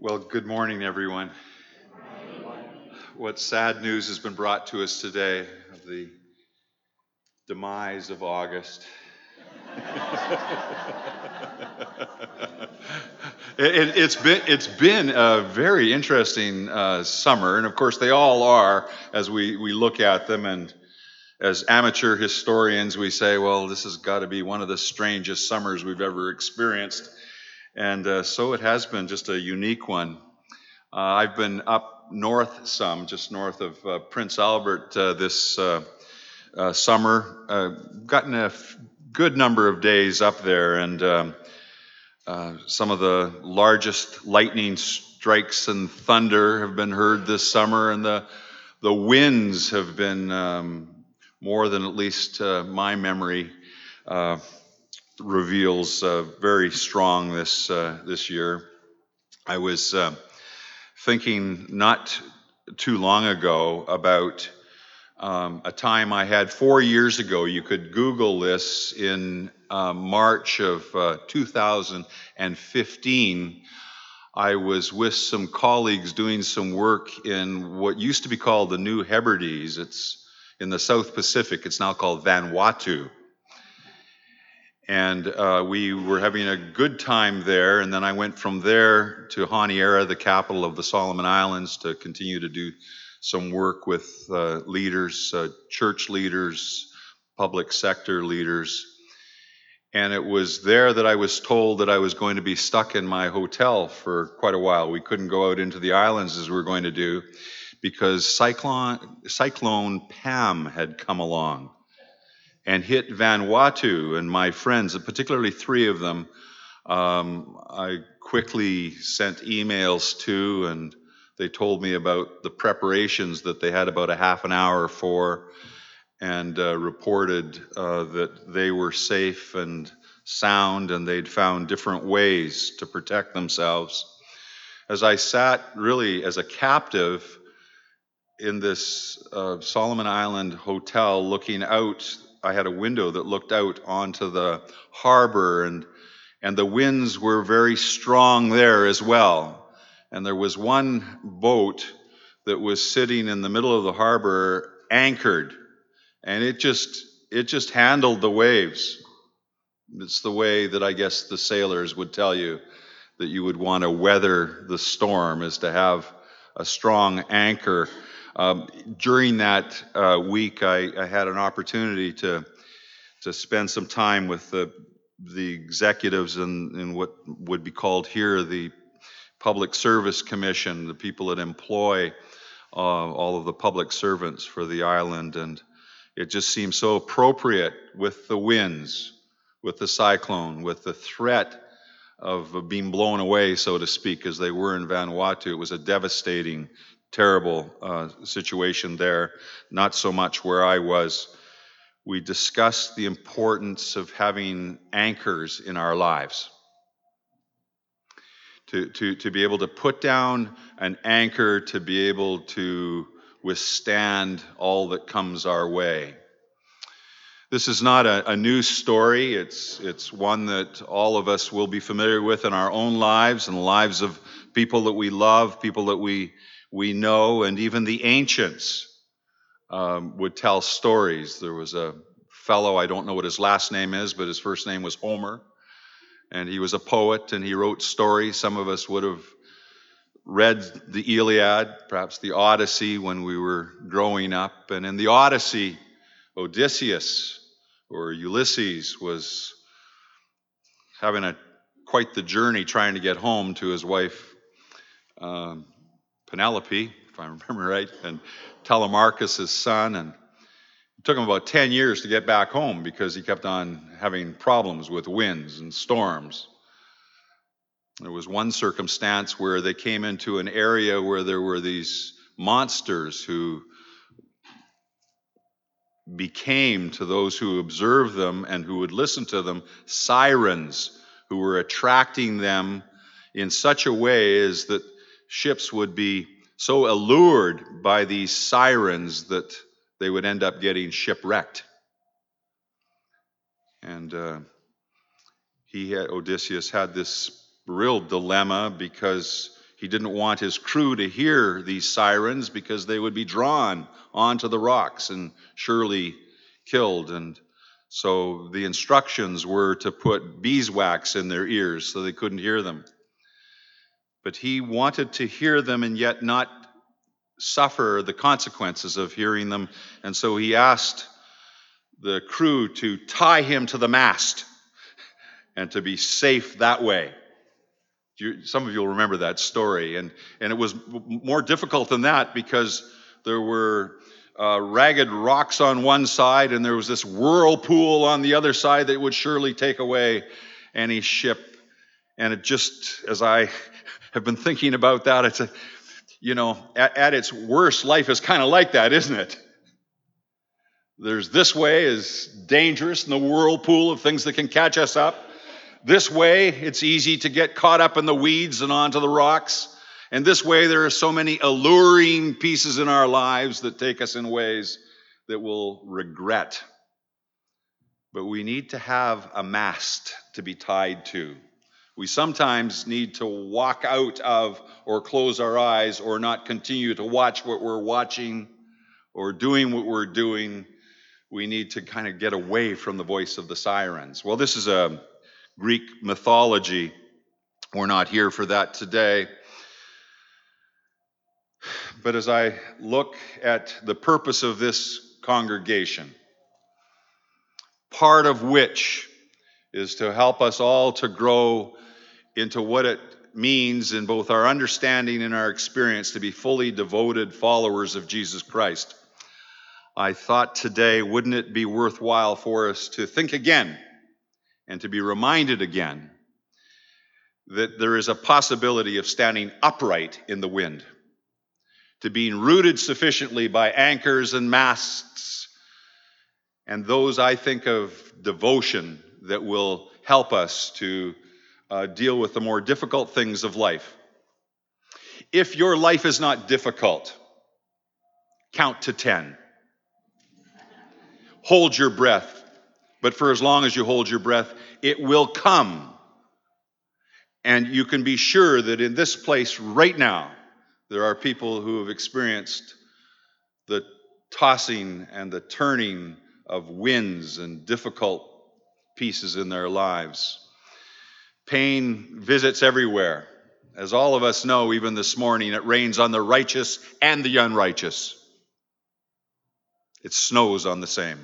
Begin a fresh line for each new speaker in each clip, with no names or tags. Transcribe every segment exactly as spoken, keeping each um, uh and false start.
Well, good morning, everyone. What sad news has been brought to us today of the demise of August? it, it, it's been it's been a very interesting uh, summer, and of course they all are as we we look at them. And as amateur historians, we say, well, this has got to be one of the strangest summers we've ever experienced, and uh, so it has been, just a unique one. Uh, I've been up north some, just north of uh, Prince Albert uh, this uh, uh, summer. Uh, gotten a f- good number of days up there, and um, uh, some of the largest lightning strikes and thunder have been heard this summer, and the the winds have been um, more than at least uh, my memory uh, reveals uh, very strong this uh, this year. I was uh, thinking not too long ago about um, a time I had four years ago. You could Google this in uh, March of uh, two thousand fifteen. I was with some colleagues doing some work in what used to be called the New Hebrides. It's in the South Pacific. It's now called Vanuatu. And uh, we were having a good time there. And then I went from there to Honiara, the capital of the Solomon Islands, to continue to do some work with uh, leaders, uh, church leaders, public sector leaders. And it was there that I was told that I was going to be stuck in my hotel for quite a while. We couldn't go out into the islands as we were going to do because Cyclone, Cyclone Pam had come along and hit Vanuatu, and my friends, particularly three of them, um, I quickly sent emails to, and they told me about the preparations that they had about a half an hour for, and uh, reported uh, that they were safe and sound, and they'd found different ways to protect themselves. As I sat really as a captive in this uh, Solomon Island hotel looking out, I had a window that looked out onto the harbor, and and the winds were very strong there as well. And there was one boat that was sitting in the middle of the harbor, anchored, and it just it just handled the waves. It's the way that I guess the sailors would tell you that you would want to weather the storm, is to have a strong anchor. Um, during that uh, week, I, I had an opportunity to to spend some time with the the executives in, in what would be called here the Public Service Commission, the people that employ uh, all of the public servants for the island, and it just seemed so appropriate with the winds, with the cyclone, with the threat of being blown away, so to speak, as they were in Vanuatu. It was a devastating, terrible uh, situation there, not so much where I was. We discussed the importance of having anchors in our lives. To, to, to be able to put down an anchor, to be able to withstand all that comes our way. This is not a, a new story. It's, it's one that all of us will be familiar with in our own lives and the lives of people that we love, people that we, we know, and even the ancients um, would tell stories. There was a fellow, I don't know what his last name is, but his first name was Homer, and he was a poet, and he wrote stories. Some of us would have read the Iliad, perhaps the Odyssey when we were growing up. And in the Odyssey, Odysseus, or Ulysses, was having a quite the journey trying to get home to his wife um, Penelope, if I remember right, and Telemachus, his son, and it took him about ten years to get back home because he kept on having problems with winds and storms. There was one circumstance where they came into an area where there were these monsters who became, to those who observed them and who would listen to them, sirens who were attracting them in such a way as that ships would be so allured by these sirens that they would end up getting shipwrecked. And uh, he had, Odysseus had this real dilemma because He didn't want his crew to hear these sirens because they would be drawn onto the rocks and surely killed. And so the instructions were to put beeswax in their ears so they couldn't hear them. But he wanted to hear them and yet not suffer the consequences of hearing them. And so he asked the crew to tie him to the mast and to be safe that way. You, some of you will remember that story. And, and it was more difficult than that because there were uh, ragged rocks on one side and there was this whirlpool on the other side that would surely take away any ship. And it just, as I have been thinking about that, it's a, you know, at, at its worst, life is kind of like that, isn't it? There's this way is dangerous in the whirlpool of things that can catch us up. This way, it's easy to get caught up in the weeds and onto the rocks. And this way, there are so many alluring pieces in our lives that take us in ways that we'll regret. But we need to have a mast to be tied to. We sometimes need to walk out of or close our eyes or not continue to watch what we're watching or doing what we're doing. We need to kind of get away from the voice of the sirens. Well, this is a Greek mythology. We're not here for that today. But as I look at the purpose of this congregation, part of which is to help us all to grow into what it means in both our understanding and our experience to be fully devoted followers of Jesus Christ, I thought today, wouldn't it be worthwhile for us to think again and to be reminded again that there is a possibility of standing upright in the wind, to being rooted sufficiently by anchors and masts, and those I think of devotion that will help us to uh, deal with the more difficult things of life. If your life is not difficult, count to ten. Hold your breath. But for as long as you hold your breath, it will come. And you can be sure that in this place right now, there are people who have experienced the tossing and the turning of winds and difficult pieces in their lives. Pain visits everywhere. As all of us know, even this morning, it rains on the righteous and the unrighteous. It snows on the same.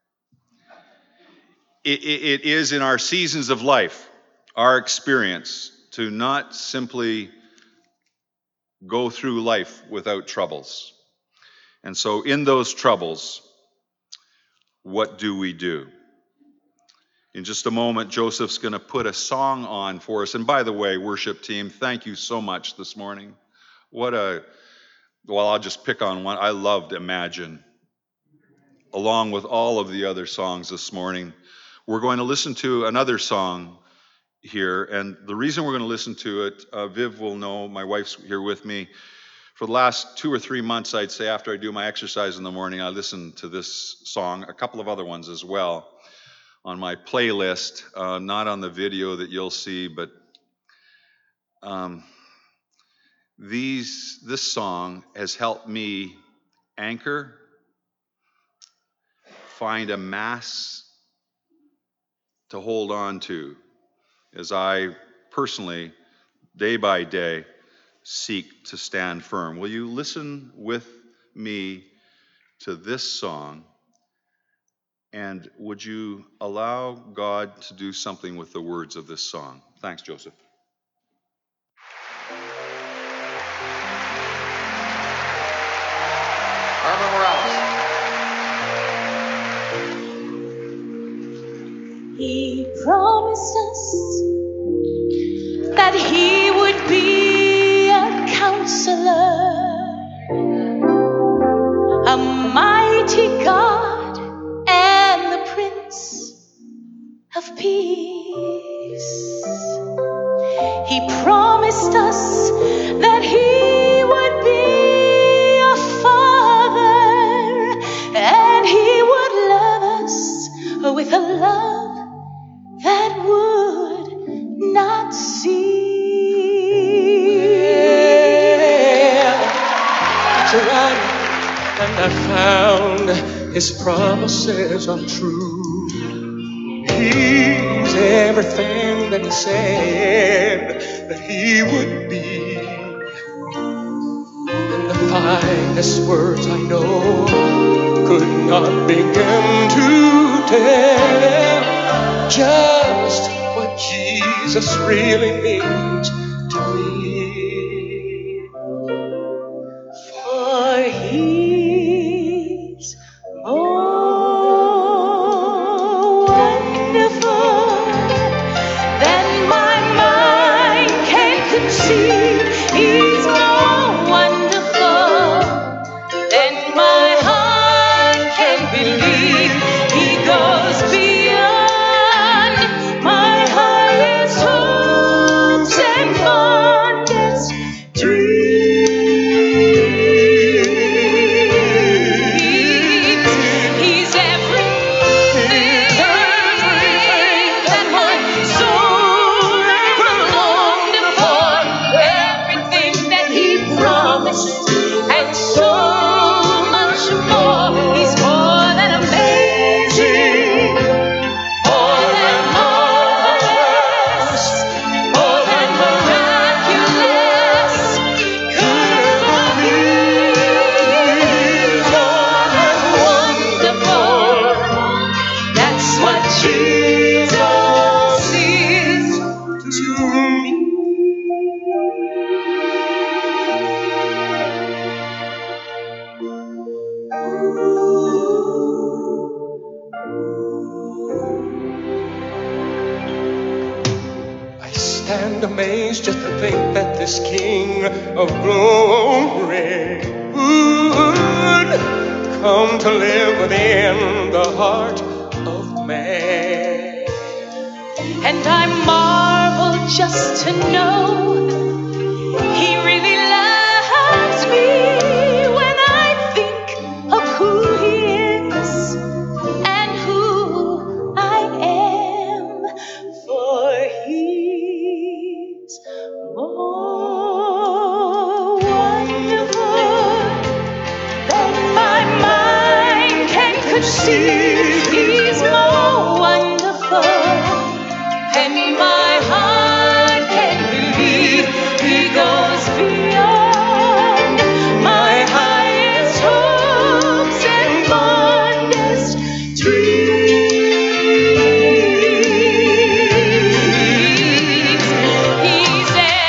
It, it, it is in our seasons of life, our experience, to not simply go through life without troubles. And so in those troubles, what do we do? In just a moment, Joseph's going to put a song on for us. And by the way, worship team, thank you so much this morning. What a, well, I'll just pick on one. I loved Imagine, along with all of the other songs this morning. We're going to listen to another song here, and the reason we're going to listen to it, uh, Viv will know, my wife's here with me. For the last two or three months, I'd say, after I do my exercise in the morning, I listen to this song, a couple of other ones as well, on my playlist, uh, not on the video that you'll see, but um, these this song has helped me anchor, find a mass to hold on to as I personally, day by day, seek to stand firm. Will you listen with me to this song? And would you allow God to do something with the words of this song? Thanks, Joseph.
Arma Morales.
He promised us that he would be a counselor, a mighty God, and the Prince of Peace. He promised us that he would be a father, and he would love us with a love that would not cease.
and I found his promises are true. He's everything that he said that he would be. And the finest words I know could not begin to tell just what Jesus really means to me. For he's more wonderful than my mind can conceive. He's more wonderful than my heart can believe. He goes beyond my highest hopes and fondest dreams. He's everything that my soul ever longed for, everything that he promised, and so much more. He's more than amazing, more than marvelous, more than miraculous. Could ever be more than wonderful. That's what Jesus is to me. I stand amazed just to think that this King of glory would come to live within the heart of man. And I marvel just to know he really loves me when I think of who he is and who I am. For he's more wonderful than my mind can conceive. He's more wonderful than my heart can believe. He goes beyond my highest hopes and fondest dreams. He's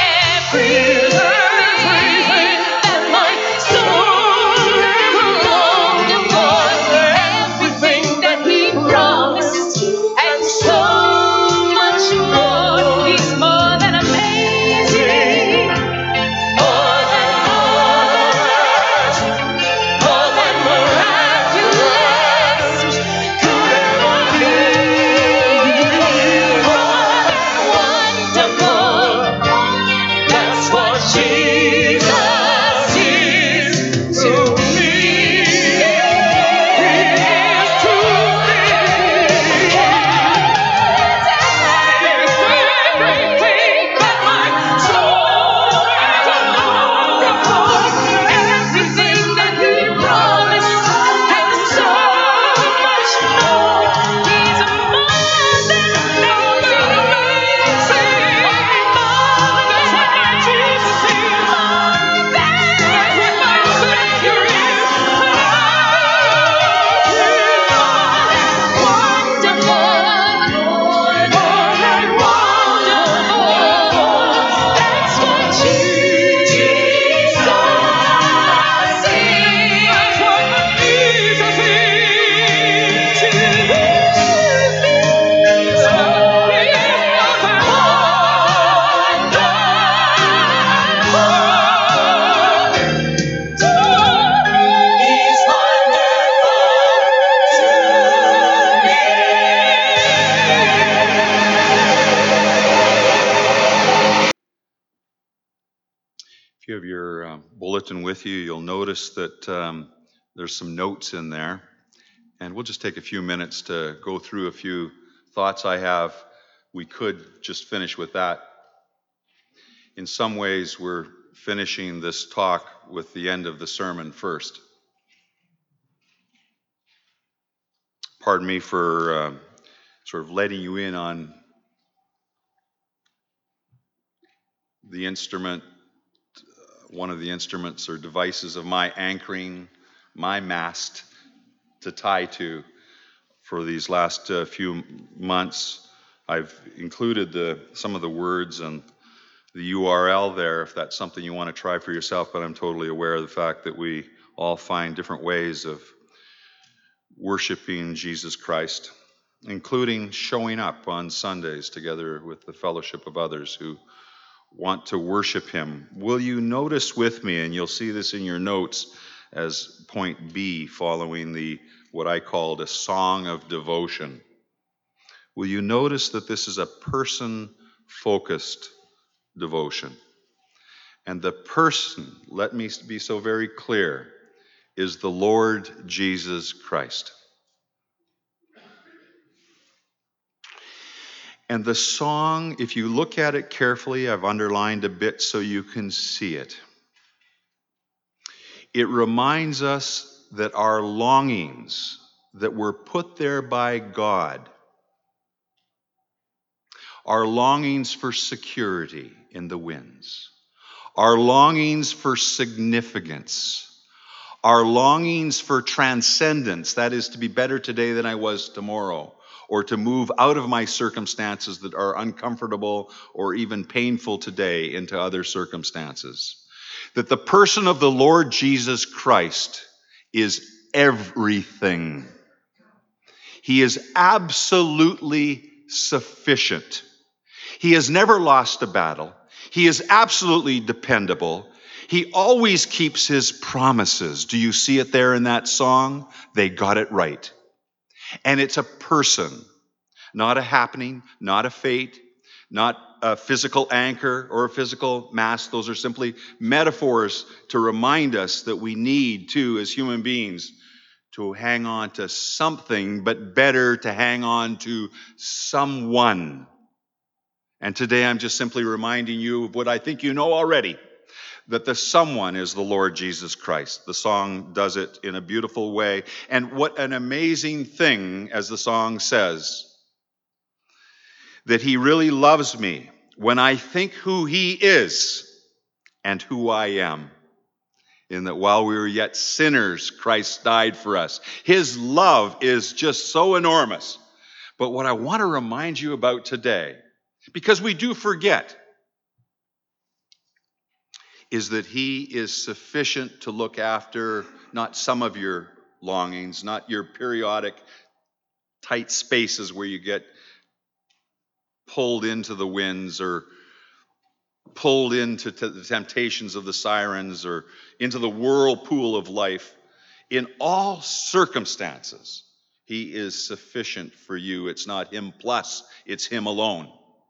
everything that my soul ever longed for, everything that he promised, and so much more. He's more than amazing, more than marvelous, more than miraculous. Could ever be more than wonderful. That's what Jesus is to me. He is to me. Everything that my soul ever longed for, everything that he promised, and so much more. He's more than amazing, marvelous. That's what my Jesus is. That's what my Savior is. Wonderful, more than wonderful. That's what Jesus is. That's what Jesus is to me. He's
If you have your uh, bulletin with you, you'll notice that um, there's some notes in there. And we'll just take a few minutes to go through a few thoughts I have. We could just finish with that. In some ways, we're finishing this talk with the end of the sermon first. pardon me for uh, sort of letting you in on the instrument, one of the instruments or devices of my anchoring, my mast to tie to for these last uh, few months. I've included the, some of the words and the U R L there if that's something you want to try for yourself, but I'm totally aware of the fact that we all find different ways of worshiping Jesus Christ, including showing up on Sundays together with the fellowship of others who want to worship him. Will you notice with me, and you'll see this in your notes as point B following the what I called a song of devotion. Will you notice that this is a person-focused devotion? And the person, let me be so very clear, is the Lord Jesus Christ. And the song, if you look at it carefully, I've underlined a bit so you can see it. It reminds us that our longings that were put there by God, our longings for security in the winds, our longings for significance, our longings for transcendence, that is to be better today than I was tomorrow, or to move out of my circumstances that are uncomfortable or even painful today into other circumstances. That the person of the Lord Jesus Christ is everything. He is absolutely sufficient. He has never lost a battle. He is absolutely dependable. He always keeps his promises. Do you see it there in that song? They got it right. And it's a person, not a happening, not a fate, not a physical anchor or a physical mast. Those are simply metaphors to remind us that we need to, as human beings, to hang on to something, but better to hang on to someone. And today I'm just simply reminding you of what I think you know already, that the someone is the Lord Jesus Christ. The song does it in a beautiful way. And what an amazing thing, as the song says, that he really loves me when I think who he is and who I am. In that while we were yet sinners, Christ died for us. His love is just so enormous. But what I want to remind you about today, because we do forget, is that he is sufficient to look after not some of your longings, not your periodic tight spaces where you get pulled into the winds or pulled into t- the temptations of the sirens or into the whirlpool of life. In all circumstances, he is sufficient for you. It's not him plus, it's him alone.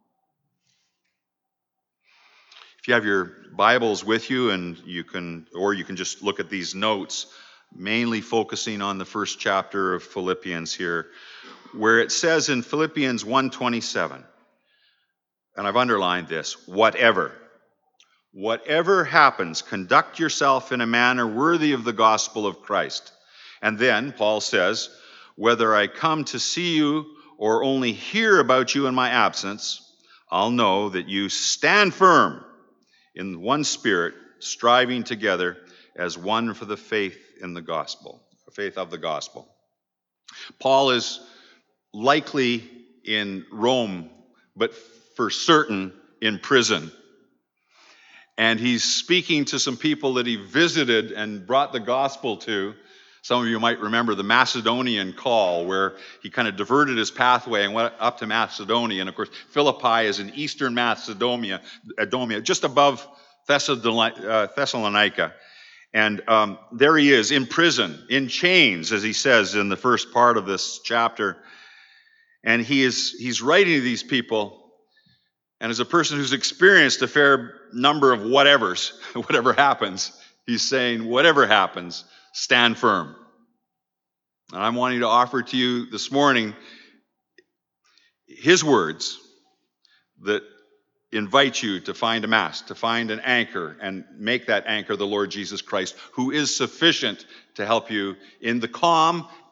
If you have your Bibles with you, and you can, or you can just look at these notes, mainly focusing on the first chapter of Philippians here, where it says in Philippians one twenty-seven, and I've underlined this, whatever. Whatever happens, conduct yourself in a manner worthy of the gospel of Christ. And then Paul says, whether I come to see you or only hear about you in my absence, I'll know that you stand firm in one spirit, striving together as one for the faith in the gospel, the faith of the gospel. Paul is likely in Rome, but for certain in prison. And he's speaking to some people that he visited and brought the gospel to. Some of you might remember the Macedonian call, where he kind of diverted his pathway and went up to Macedonia. And of course, Philippi is in eastern Macedonia, Adomia, just above Thessalonica. And um, there he is in prison, in chains, as he says in the first part of this chapter. And he is he's writing to these people. And as a person who's experienced a fair number of whatevers, whatever happens, he's saying, whatever happens, stand firm. And I'm wanting to offer to you this morning his words that invite you to find a mast, to find an anchor, and make that anchor the Lord Jesus Christ, who is sufficient to help you in the calm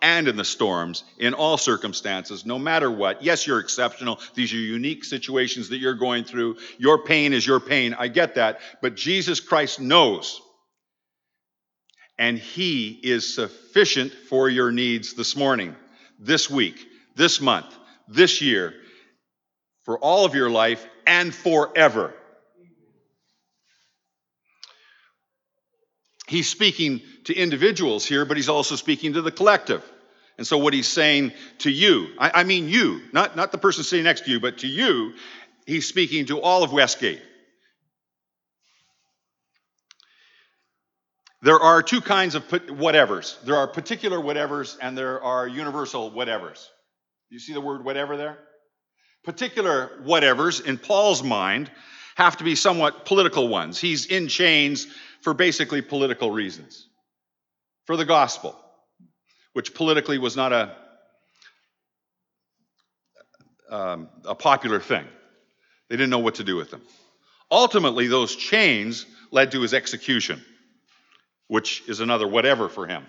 and in the storms, in all circumstances, no matter what. Yes, you're exceptional. These are unique situations that you're going through. Your pain is your pain. I get that. But Jesus Christ knows. And he is sufficient for your needs this morning, this week, this month, this year, for all of your life, and forever. He's speaking to individuals here, but he's also speaking to the collective. And so what he's saying to you, I, I mean you, not, not the person sitting next to you, but to you, he's speaking to all of Westgate. There are two kinds of whatevers. There are particular whatevers and there are universal whatevers. You see the word whatever there? Particular whatevers, in Paul's mind, have to be somewhat political ones. He's in chains for basically political reasons. For the gospel, which politically was not a, um, a popular thing. They didn't know what to do with them. Ultimately, those chains led to his execution, which is another whatever for him.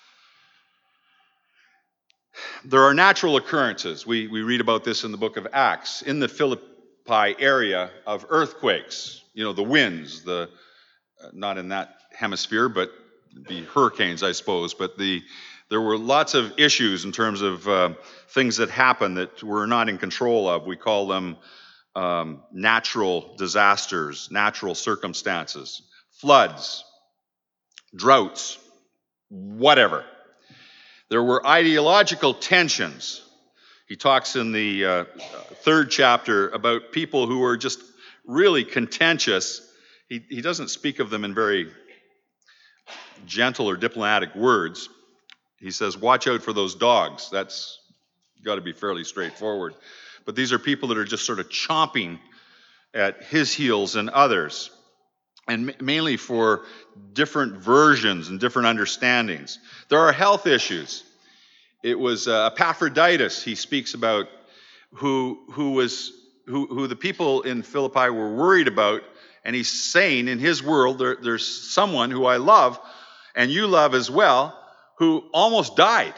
There are natural occurrences. We, we read about this in the book of Acts, in the Philippi area of earthquakes. You know, the winds, the uh, not in that hemisphere, but the hurricanes, I suppose. But the there were lots of issues in terms of uh, things that happened that we're not in control of. We call them um, natural disasters, natural circumstances, floods, droughts, whatever. There were ideological tensions. He talks in the uh, third chapter about people who were just really contentious. He, he doesn't speak of them in very gentle or diplomatic words. He says, watch out for those dogs. That's got to be fairly straightforward. But these are people that are just sort of chomping at his heels and others, and mainly for different versions and different understandings. There are health issues. It was uh, Epaphroditus he speaks about, who who was who who the people in Philippi were worried about, and he's saying in his world there, there's someone who I love, and you love as well, who almost died.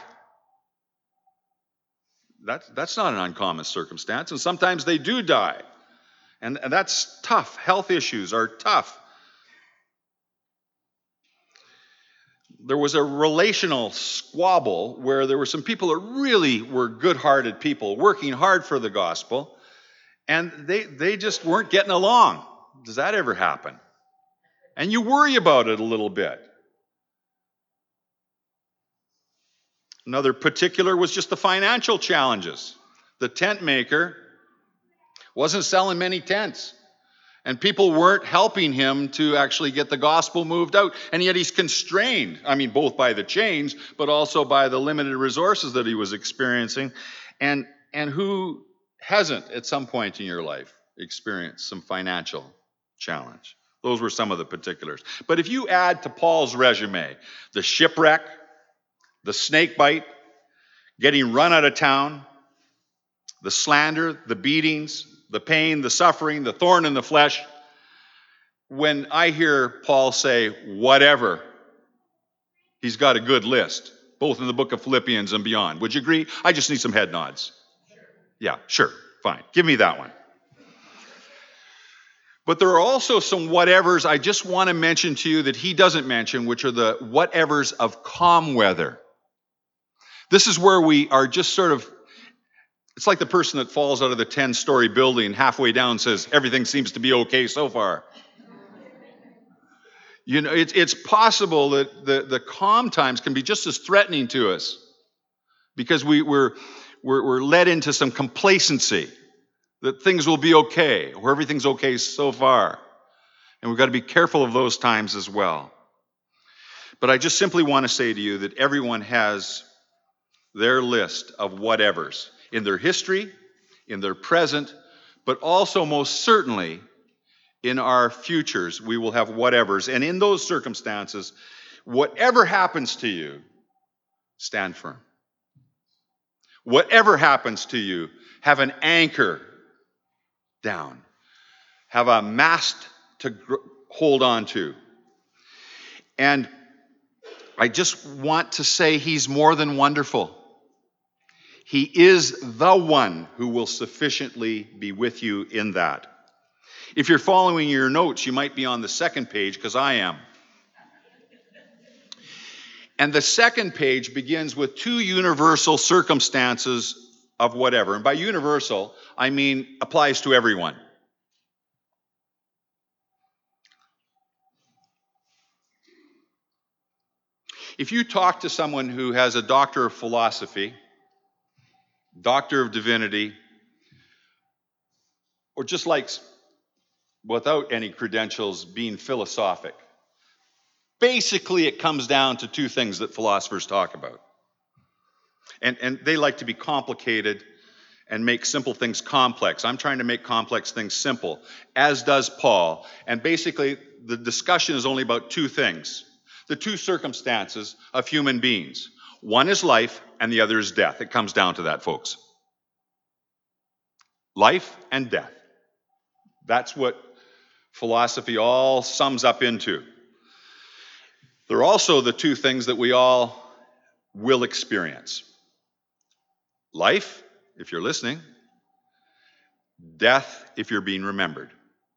That's that's not an uncommon circumstance, and sometimes they do die, and, and that's tough. Health issues are tough. There was a relational squabble where there were some people that really were good-hearted people working hard for the gospel, and they, they just weren't getting along. Does that ever happen? And you worry about it a little bit. Another particular was just the financial challenges. The tent maker wasn't selling many tents. And people weren't helping him to actually get the gospel moved out. And yet he's constrained, I mean, both by the chains, but also by the limited resources that he was experiencing. And, and who hasn't, at some point in your life, experienced some financial challenge? Those were some of the particulars. But if you add to Paul's resume the shipwreck, the snake bite, getting run out of town, the slander, the beatings, the pain, the suffering, the thorn in the flesh. When I hear Paul say, whatever, he's got a good list, both in the book of Philippians and beyond. Would you agree? I just need some head nods. Yeah, sure, fine. Give me that one. But there are also some whatevers I just want to mention to you that he doesn't mention, which are the whatevers of calm weather. This is where we are just sort of, it's like the person that falls out of the ten-story building halfway down says, everything seems to be okay so far. You know, it's, it's possible that the, the calm times can be just as threatening to us because we, we're, we're, we're led into some complacency that things will be okay or everything's okay so far. And we've got to be careful of those times as well. But I just simply want to say to you that everyone has their list of whatevers in their history, in their present, but also most certainly in our futures, we will have whatevers. And in those circumstances, whatever happens to you, stand firm. Whatever happens to you, have an anchor down. Have a mast to gr- hold on to. And I just want to say he's more than wonderful. He is the one who will sufficiently be with you in that. If you're following your notes, you might be on the second page, because I am. And the second page begins with two universal circumstances of whatever. And by universal, I mean applies to everyone. If you talk to someone who has a doctor of philosophy, doctor of divinity, or just likes, without any credentials, being philosophic, basically it comes down to two things that philosophers talk about. And, and they like to be complicated and make simple things complex. I'm trying to make complex things simple, as does Paul. And basically, the discussion is only about two things. The two circumstances of human beings. One is life and the other is death. It comes down to that, folks. Life and death. That's what philosophy all sums up into. They're also the two things that we all will experience. Life, if you're listening. Death, if you're being remembered.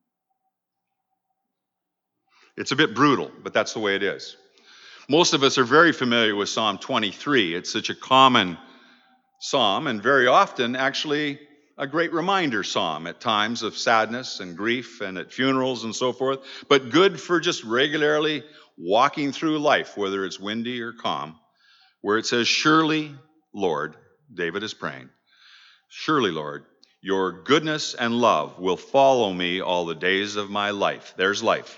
It's a bit brutal, but that's the way it is. Most of us are very familiar with Psalm twenty-three. It's such a common psalm, and very often actually a great reminder psalm at times of sadness and grief and at funerals and so forth, but good for just regularly walking through life, whether it's windy or calm, where it says, "Surely, Lord," David is praying, "surely, Lord, your goodness and love will follow me all the days of my life." There's life.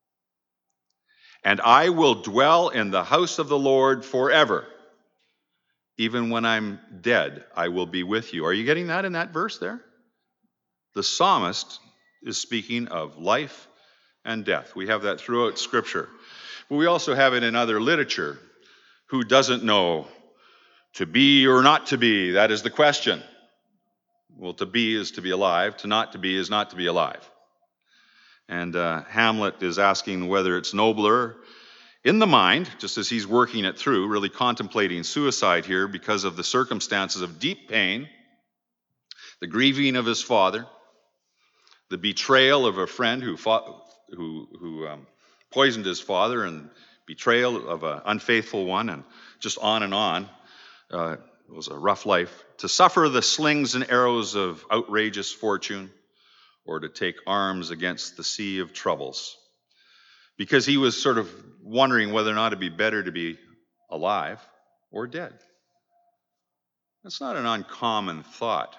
"And I will dwell in the house of the Lord forever. Even when I'm dead, I will be with you." Are you getting that in that verse there? The psalmist is speaking of life and death. We have that throughout Scripture. But we also have it in other literature. Who doesn't know to be or not to be? That is the question. Well, to be is to be alive. To not to be is not to be alive. And uh, Hamlet is asking whether it's nobler in the mind, just as he's working it through, really contemplating suicide here because of the circumstances of deep pain, the grieving of his father, the betrayal of a friend who fought, who, who um, poisoned his father, and betrayal of an unfaithful one, and just on and on. Uh, it was a rough life. To suffer the slings and arrows of outrageous fortune, or to take arms against the sea of troubles. Because he was sort of wondering whether or not it'd be better to be alive or dead. That's not an uncommon thought.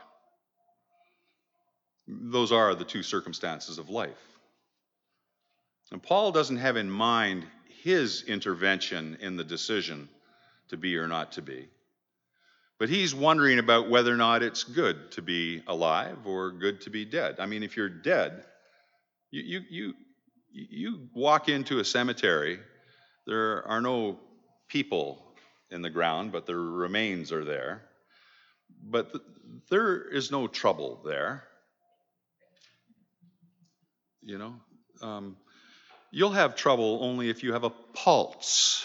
Those are the two circumstances of life. And Paul doesn't have in mind his intervention in the decision to be or not to be. But he's wondering about whether or not it's good to be alive or good to be dead. I mean, if you're dead, you you you, you walk into a cemetery, there are no people in the ground, but their remains are there. But th- there is no trouble there. You know, um, you'll have trouble only if you have a pulse.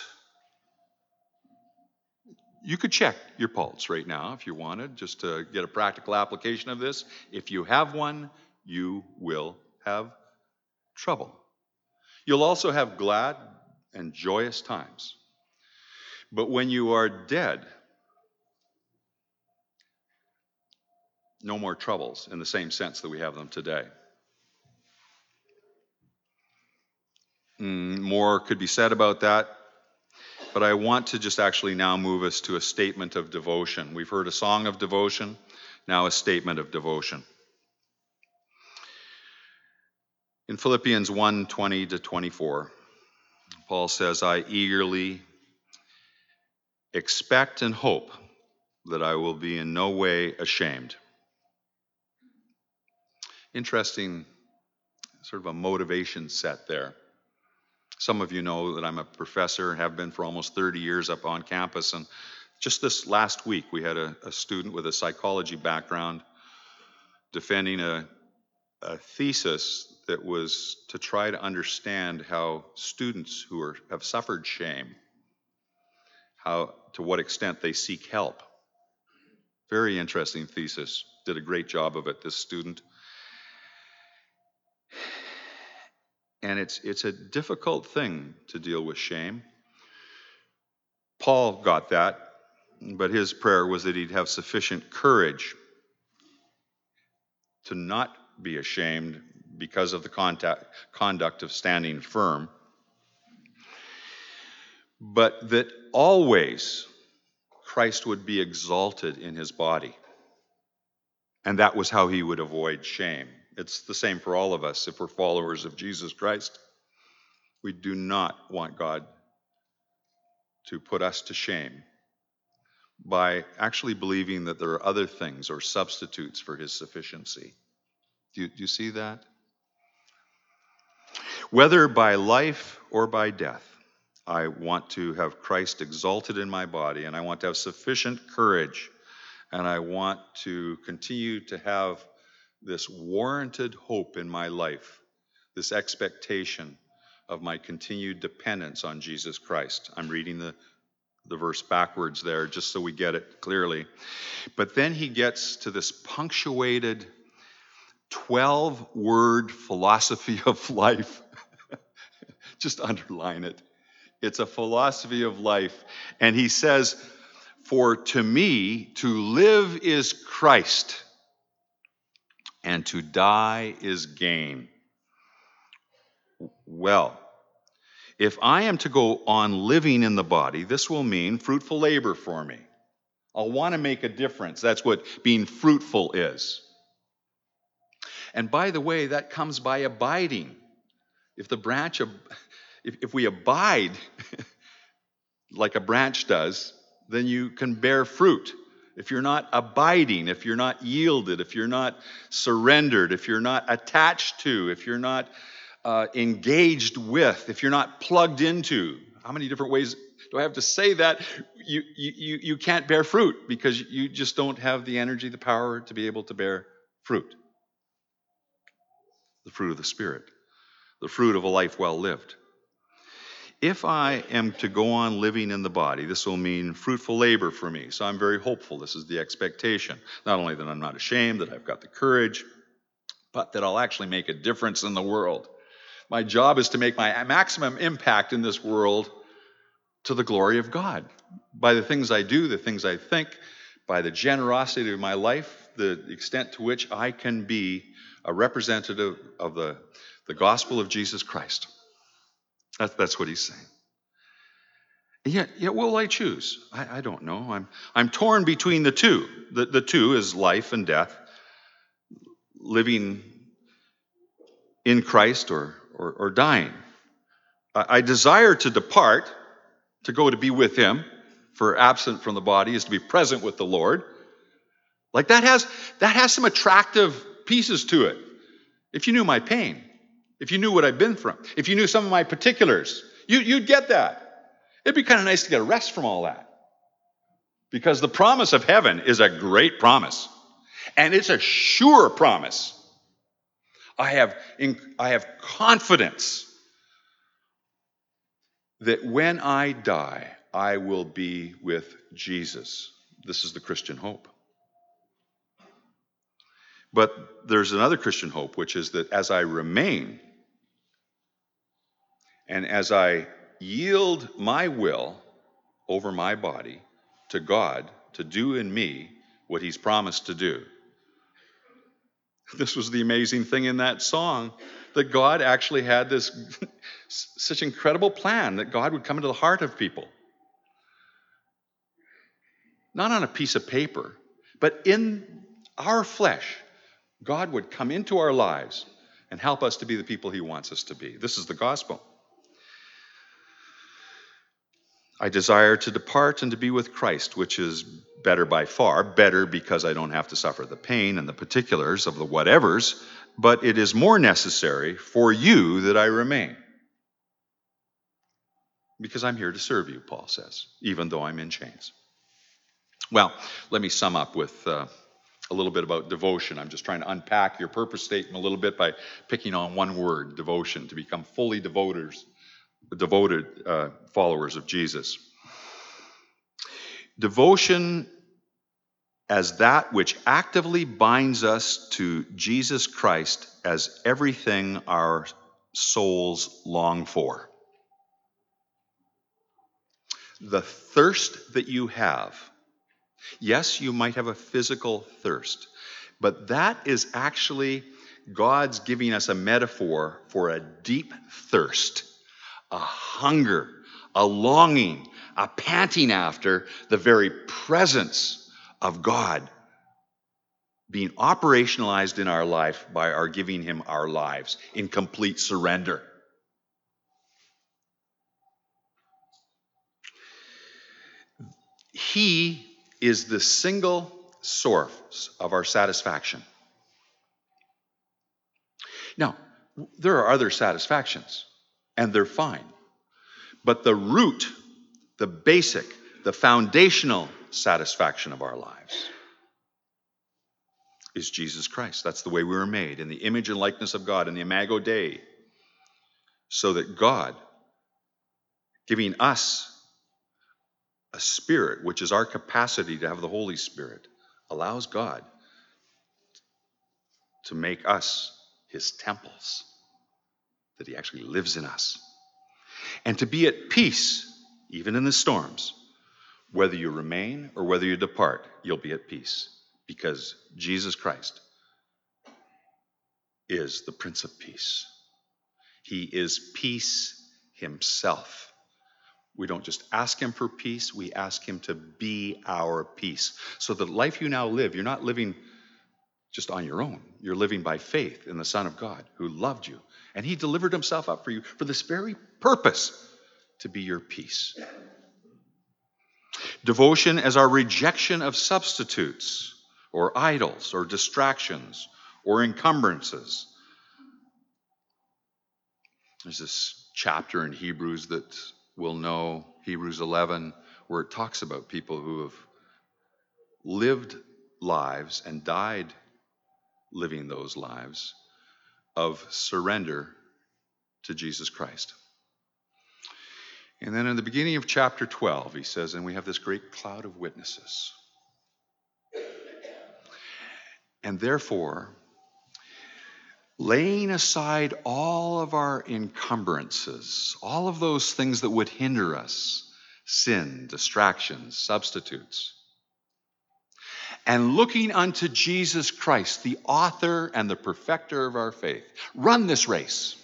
You could check your pulse right now if you wanted, just to get a practical application of this. If you have one, you will have trouble. You'll also have glad and joyous times. But when you are dead, no more troubles in the same sense that we have them today. Mm, more could be said about that, but I want to just actually now move us to a statement of devotion. We've heard a song of devotion, now a statement of devotion. In Philippians one, twenty to twenty-four, Paul says, "I eagerly expect and hope that I will be in no way ashamed." Interesting sort of a motivation set there. Some of you know that I'm a professor, have been for almost thirty years up on campus, and just this last week we had a, a student with a psychology background defending a, a thesis that was to try to understand how students who are, have suffered shame how, to what extent they seek help. Very interesting thesis. Did a great job of it, this student. And it's it's a difficult thing to deal with shame. Paul got that, but his prayer was that he'd have sufficient courage to not be ashamed because of the contact, conduct of standing firm, but that always Christ would be exalted in his body. And that was how he would avoid shame. It's the same for all of us if we're followers of Jesus Christ. We do not want God to put us to shame by actually believing that there are other things or substitutes for his sufficiency. Do you, do you see that? Whether by life or by death, I want to have Christ exalted in my body, and I want to have sufficient courage, and I want to continue to have this warranted hope in my life, this expectation of my continued dependence on Jesus Christ. I'm reading the, the verse backwards there just so we get it clearly. But then he gets to this punctuated twelve-word philosophy of life. Just underline it. It's a philosophy of life. And he says, for to me, to live is Christ, and to die is gain. Well, if I am to go on living in the body, this will mean fruitful labor for me. I'll want to make a difference. That's what being fruitful is. And by the way, that comes by abiding. If the branch, ab- if, if we abide like a branch does, then you can bear fruit. If you're not abiding, if you're not yielded, if you're not surrendered, if you're not attached to, if you're not uh, engaged with, if you're not plugged into, how many different ways do I have to say that? You, you, you can't bear fruit because you just don't have the energy, the power to be able to bear fruit. The fruit of the Spirit, the fruit of a life well lived. If I am to go on living in the body, this will mean fruitful labor for me. So I'm very hopeful. This is the expectation. Not only that I'm not ashamed, that I've got the courage, but that I'll actually make a difference in the world. My job is to make my maximum impact in this world to the glory of God. By the things I do, the things I think, by the generosity of my life, the extent to which I can be a representative of the, the gospel of Jesus Christ. That's, that's what he's saying. And yet, yet what will I choose? I, I don't know. I'm, I'm torn between the two. The, the two is life and death, living in Christ or, or, or dying. I, I desire to depart, to go to be with him, for absent from the body is to be present with the Lord. Like that has, that has some attractive pieces to it. If you knew my pain, if you knew what I've been through, if you knew some of my particulars, you, you'd get that. It'd be kind of nice to get a rest from all that. Because the promise of heaven is a great promise. And it's a sure promise. I have, I have confidence that when I die, I will be with Jesus. This is the Christian hope. But there's another Christian hope, which is that as I remain and as I yield my will over my body to God to do in me what he's promised to do. This was the amazing thing in that song, that God actually had this such incredible plan that God would come into the heart of people. Not on a piece of paper, but in our flesh. God would come into our lives and help us to be the people he wants us to be. This is the gospel. I desire to depart and to be with Christ, which is better by far, better because I don't have to suffer the pain and the particulars of the whatevers, but it is more necessary for you that I remain. Because I'm here to serve you, Paul says, even though I'm in chains. Well, let me sum up with uh, a little bit about devotion. I'm just trying to unpack your purpose statement a little bit by picking on one word, devotion, to become fully devoters, devoted uh, followers of Jesus. Devotion as that which actively binds us to Jesus Christ as everything our souls long for. The thirst that you have, yes, you might have a physical thirst, but that is actually God's giving us a metaphor for a deep thirst, a hunger, a longing, a panting after the very presence of God being operationalized in our life by our giving him our lives in complete surrender. He is the single source of our satisfaction. Now, there are other satisfactions, and they're fine. But the root, the basic, the foundational satisfaction of our lives is Jesus Christ. That's the way we were made, in the image and likeness of God, in the Imago Dei, so that God, giving us a spirit, which is our capacity to have the Holy Spirit, allows God to make us his temples, that he actually lives in us. And to be at peace, even in the storms, whether you remain or whether you depart, you'll be at peace, because Jesus Christ is the Prince of Peace. He is peace himself. We don't just ask him for peace, we ask him to be our peace. So the life you now live, you're not living just on your own. You're living by faith in the Son of God who loved you. And he delivered himself up for you for this very purpose, to be your peace. Devotion as our rejection of substitutes or idols or distractions or encumbrances. There's this chapter in Hebrews that we'll know, Hebrews eleven, where it talks about people who have lived lives and died living those lives of surrender to Jesus Christ. And then in the beginning of chapter twelve, he says, and we have this great cloud of witnesses. And therefore, laying aside all of our encumbrances, all of those things that would hinder us, sin, distractions, substitutes, and looking unto Jesus Christ, the author and the perfecter of our faith, run this race.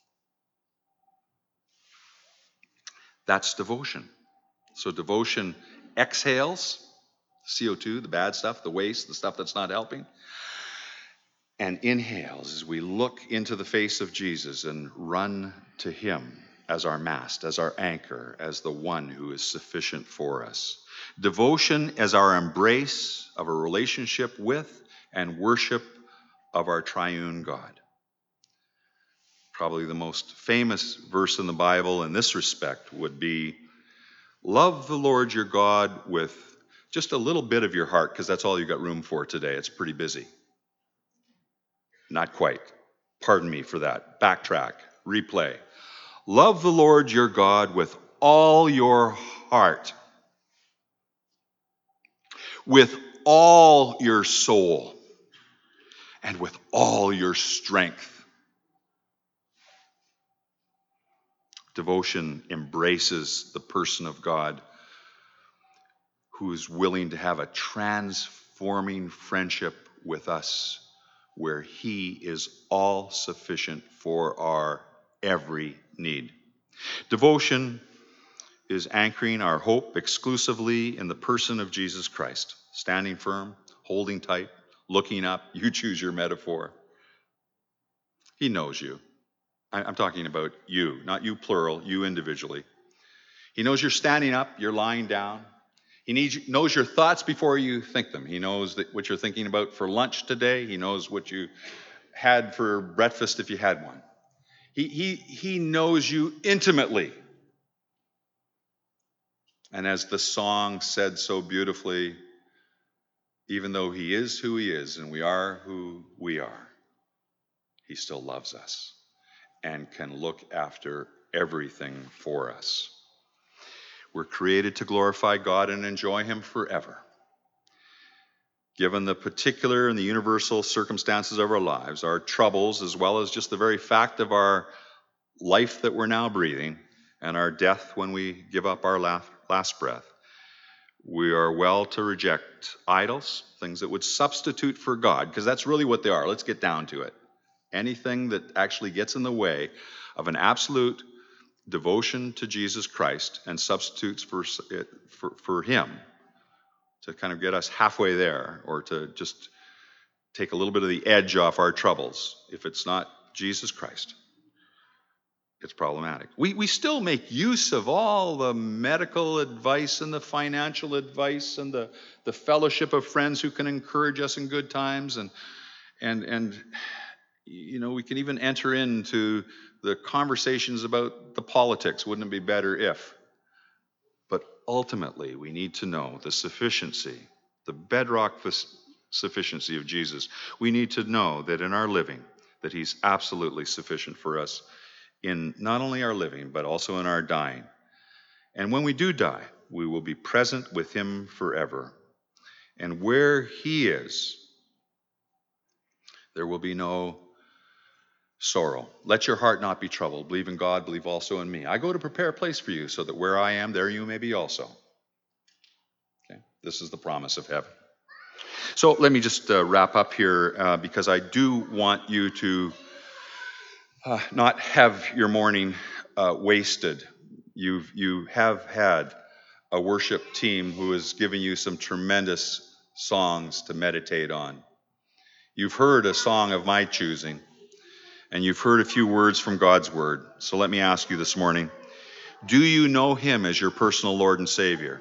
That's devotion. So devotion exhales C O two, the bad stuff, the waste, the stuff that's not helping, and inhales as we look into the face of Jesus and run to him as our mast, as our anchor, as the one who is sufficient for us. Devotion as our embrace of a relationship with and worship of our triune God. Probably the most famous verse in the Bible in this respect would be, love the Lord your God with just a little bit of your heart, because that's all you got room for today. It's pretty busy. Not quite. Pardon me for that. Backtrack. Replay. Love the Lord your God with all your heart, with all your soul, and with all your strength. Devotion embraces the person of God who is willing to have a transforming friendship with us, where he is all sufficient for our every need. Devotion is anchoring our hope exclusively in the person of Jesus Christ, standing firm, holding tight, looking up. You choose your metaphor. He knows you. I'm talking about you, not you plural, you individually. He knows you're standing up, you're lying down. He needs, knows your thoughts before you think them. He knows that what you're thinking about for lunch today. He knows what you had for breakfast if you had one. He, he, he knows you intimately. And as the song said so beautifully, even though he is who he is and we are who we are, he still loves us and can look after everything for us. We're created to glorify God and enjoy Him forever. Given the particular and the universal circumstances of our lives, our troubles, as well as just the very fact of our life that we're now breathing, and our death when we give up our last, last breath, we are well to reject idols, things that would substitute for God, because that's really what they are. Let's get down to it. Anything that actually gets in the way of an absolute devotion to Jesus Christ and substitutes for, for, for Him to kind of get us halfway there, or to just take a little bit of the edge off our troubles. If it's not Jesus Christ, it's problematic. We, we still make use of all the medical advice and the financial advice and the, the fellowship of friends who can encourage us in good times. And, and, and, you know, we can even enter into the conversations about the politics. Wouldn't it be better if? But ultimately, we need to know the sufficiency, the bedrock sufficiency of Jesus. We need to know that in our living, that He's absolutely sufficient for us in not only our living, but also in our dying. And when we do die, we will be present with Him forever. And where He is, there will be no sorrow. Let your heart not be troubled. Believe in God, believe also in me. I go to prepare a place for you, so that where I am, there you may be also. Okay? This is the promise of heaven. So let me just uh, wrap up here, uh, because I do want you to Uh, not have your morning uh, wasted. You've, you have had a worship team who has given you some tremendous songs to meditate on. You've heard a song of my choosing, and you've heard a few words from God's Word. So let me ask you this morning, do you know Him as your personal Lord and Savior?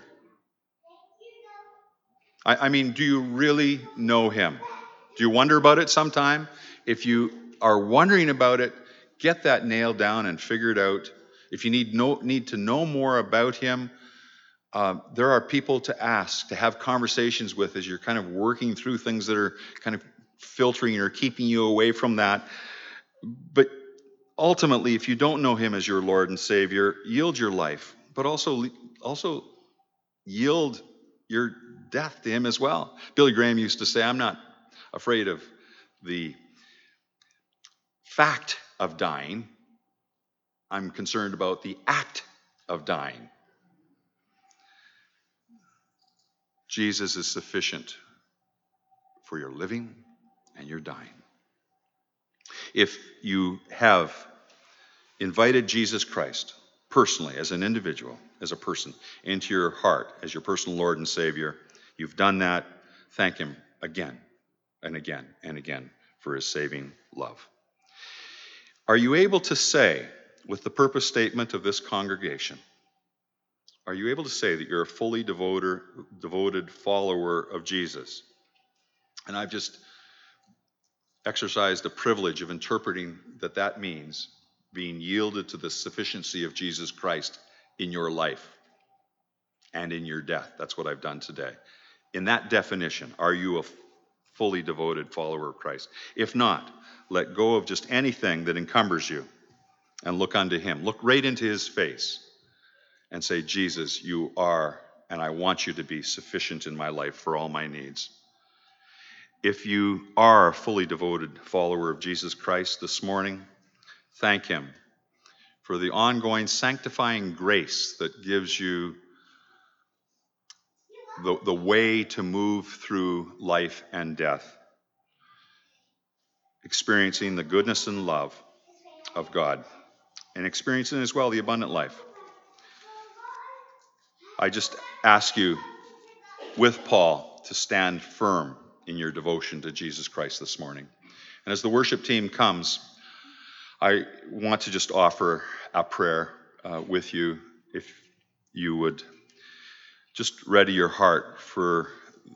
I, I mean, do you really know Him? Do you wonder about it sometime? If you are wondering about it, get that nailed down and figure it out. If you need know, need to know more about Him, uh, there are people to ask, to have conversations with as you're kind of working through things that are kind of filtering or keeping you away from that. But ultimately, if you don't know Him as your Lord and Savior, yield your life, but also, also yield your death to Him as well. Billy Graham used to say, I'm not afraid of the fact of dying. I'm concerned about the act of dying. Jesus is sufficient for your living and your dying. If you have invited Jesus Christ personally, as an individual, as a person, into your heart as your personal Lord and Savior, you've done that. Thank Him again and again and again for His saving love. Are you able to say, with the purpose statement of this congregation, are you able to say that you're a fully devoted, devoted follower of Jesus? And I've just exercised the privilege of interpreting that that means being yielded to the sufficiency of Jesus Christ in your life and in your death. That's what I've done today. In that definition, are you a fully devoted follower of Christ? If not, let go of just anything that encumbers you and look unto Him. Look right into His face and say, Jesus, you are, and I want you to be sufficient in my life for all my needs. If you are a fully devoted follower of Jesus Christ this morning, thank Him for the ongoing sanctifying grace that gives you the, the way to move through life and death, experiencing the goodness and love of God, and experiencing as well the abundant life. I just ask you, with Paul, to stand firm in your devotion to Jesus Christ this morning. And as the worship team comes, I want to just offer a prayer uh, with you, if you would just ready your heart for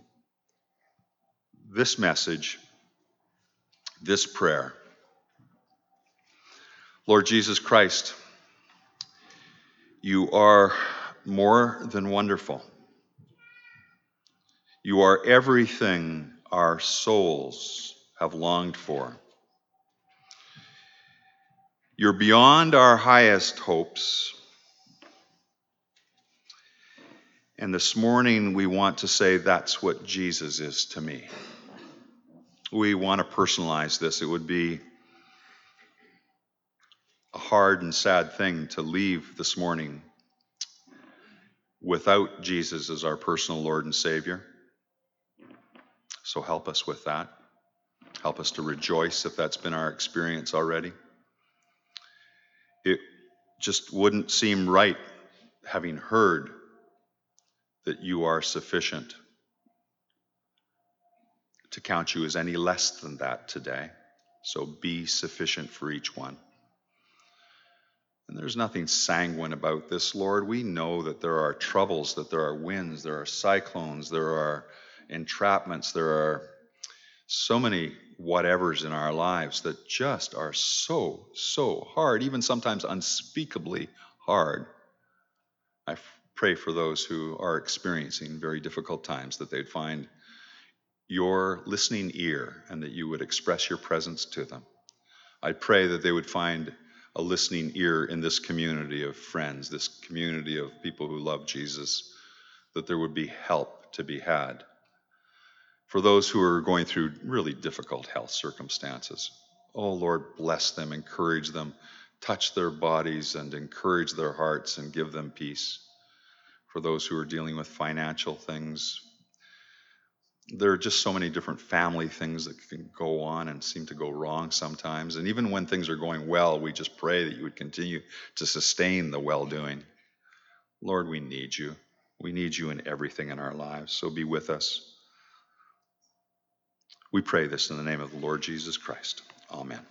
this message, this prayer. Lord Jesus Christ, you are more than wonderful. You are everything our souls have longed for. You're beyond our highest hopes. And this morning, we want to say that's what Jesus is to me. We want to personalize this. It would be a hard and sad thing to leave this morning without Jesus as our personal Lord and Savior. So help us with that. Help us to rejoice if that's been our experience already. It just wouldn't seem right, having heard that you are sufficient, to count you as any less than that today. So be sufficient for each one. And there's nothing sanguine about this, Lord. We know that there are troubles, that there are winds, there are cyclones, there are entrapments, there are so many whatevers in our lives that just are so, so hard, even sometimes unspeakably hard. I f- pray for those who are experiencing very difficult times that they'd find your listening ear and that you would express your presence to them. I pray that they would find a listening ear in this community of friends, this community of people who love Jesus, that there would be help to be had. For those who are going through really difficult health circumstances, oh Lord, bless them, encourage them, touch their bodies and encourage their hearts and give them peace. For those who are dealing with financial things, there are just so many different family things that can go on and seem to go wrong sometimes. And even when things are going well, we just pray that you would continue to sustain the well-doing. Lord, we need you. We need you in everything in our lives, so be with us. We pray this in the name of the Lord Jesus Christ. Amen.